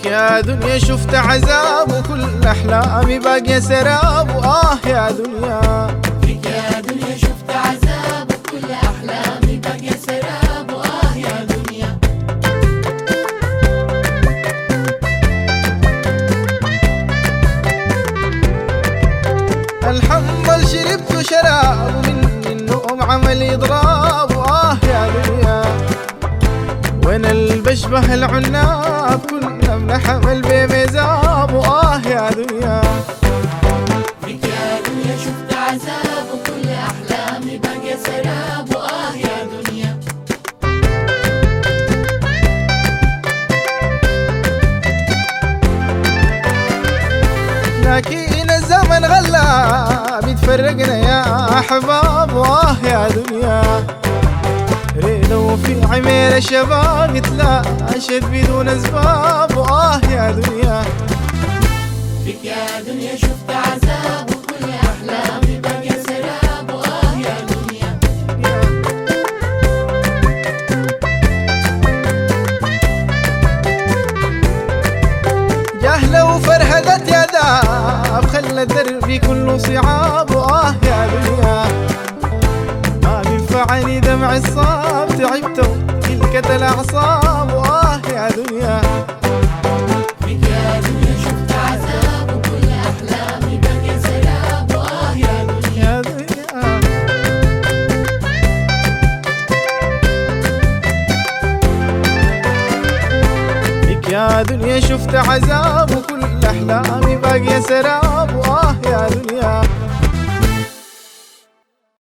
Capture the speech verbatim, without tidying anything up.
يا دنيا شفت عذاب وكل أحلامي باقية سراب. وآه يا دنيا فيك يا دنيا شفت عذاب وكل أحلامي باقية سراب. وآه يا دنيا الحنظل شربت شراب ومن النوم عمل إضراب. وآه يا دنيا وين البشبه العناب كنا بنحمل بمزاب. وآه يا دنيا فيك يا دنيا شفت عذاب وكل أحلامي باقية سراب. وآه يا دنيا لكن الزمن غلاب يتفرقنا يا أحباب. وآه يا دنيا لو في عمير الشباب يتلاشت بدون أسباب. وآه يا دنيا فيك يا دنيا شفت عذاب وكل أحلامي باقية سراب. وآه يا دنيا جهلة وفرهدت يا داب خلى دربي كله صعاب. وآه يا دنيا ما بينفعني دمع الصاب تعبت وكلكت الأعصاب. وآه يا دنيا فيك يا دنيا شفت عذاب وكل أحلامي باقية سراب. وآه يا دنيا يا دنيا فيك يا دنيا شفت عذاب وكل أحلامي باقية سراب. وآه يا دنيا